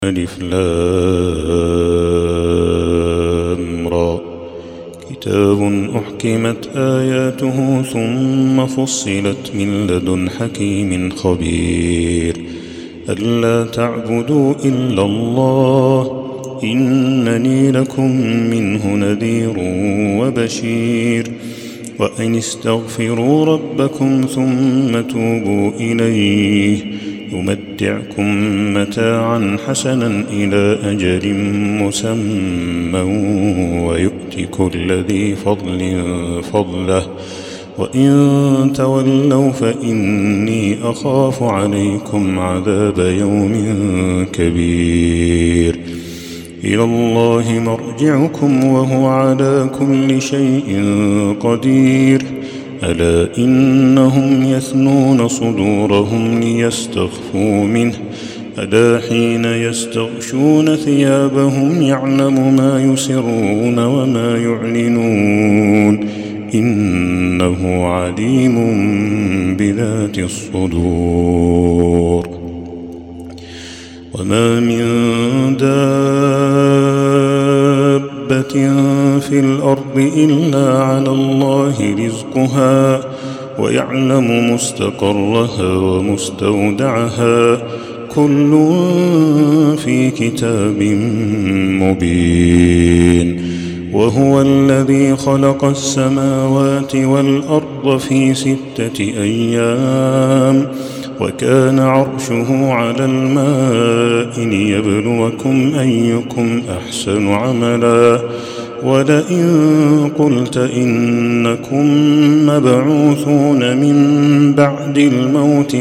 ألف لام را كتاب أحكمت آياته ثم فصلت من لدن حكيم خبير ألا تعبدوا إلا الله إنني لكم منه نذير وبشير وأن استغفروا ربكم ثم توبوا إليه يمتعكم متاعا حسنا إلى أجل مسمى ويؤت كل ذي فضل فضله وإن تولوا فإني أخاف عليكم عذاب يوم كبير إلى الله مرجعكم وهو على كل شيء قدير ألا إنهم يثنون صدورهم ليستخفوا منه ألا حين يستغشون ثيابهم يعلم ما يسرون وما يعلنون إنه عليم بذات الصدور وما من دابة في الأرض إلا على الله رزقها ويعلم مستقرها ومستودعها كل في كتاب مبين وهو الذي خلق السماوات والأرض في 6 أيام وكان عرشه على الماء ليبلوكم أيكم أحسن عملا ولئن قلت إنكم مبعوثون من بعد الموت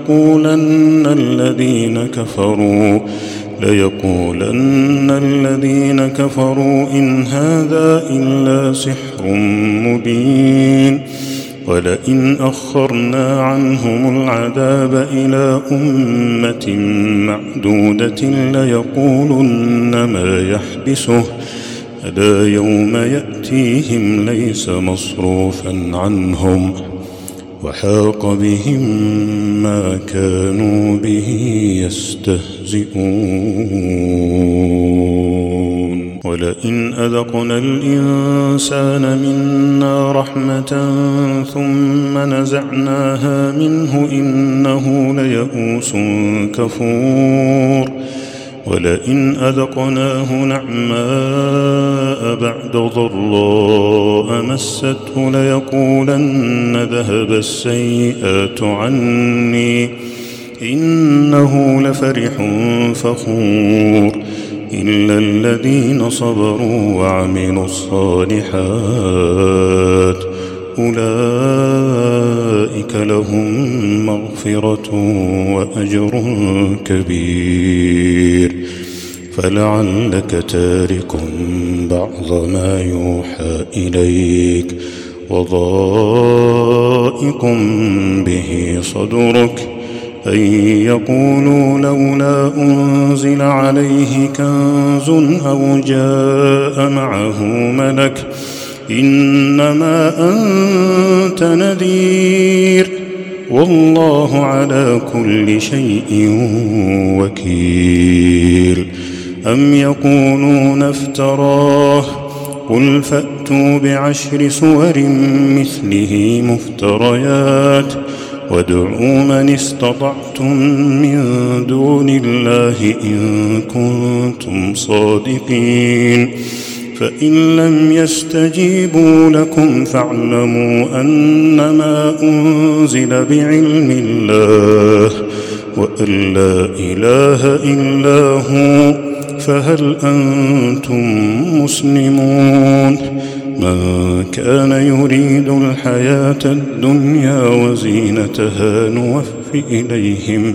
ليقولن الذين كفروا إن هذا إلا سحر مبين ولئن أخرنا عنهم العذاب إلى أمة معدودة ليقولن ما يحبسه ألا يوم يأتيهم ليس مصروفا عنهم وحاق بهم ما كانوا به يستهزئون ولئن أذقنا الإنسان منا رحمة ثم نزعناها منه إنه ليئوس كفور ولئن أذقناه نعماء بعد ضراء مسته ليقولن ذهب السيئات عني إنه لفرح فخور إلا الذين صبروا وعملوا الصالحات أولئك لهم مغفرة وأجر كبير فلعلك تارك بعض ما يوحى إليك وضائق به صدرك أن يقولوا لولا أنزل عليه كنز أو جاء معه ملك إنما أنت نذير والله على كل شيء وكيل أم يقولون افتراه قل فأتوا ب10 سور مثله مفتريات وادعوا من استطعتم من دون الله إن كنتم صادقين فإن لم يستجيبوا لكم فاعلموا أنما أنزل بعلم الله وأن لا إله إلا هو فهل أنتم مسلمون من كان يريد الحياة الدنيا وزينتها نوفي إليهم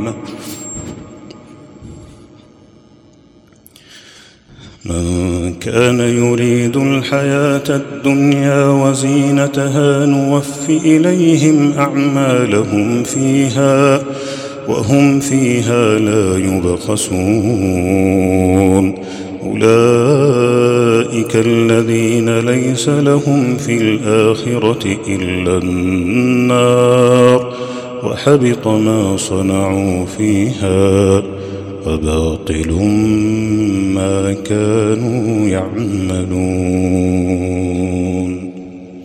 أعمالهم فيها وهم فيها لا يبخسون أولئك الذين ليس لهم في الآخرة إلا النار وحبط ما صنعوا فيها وباطل ما كانوا يعملون.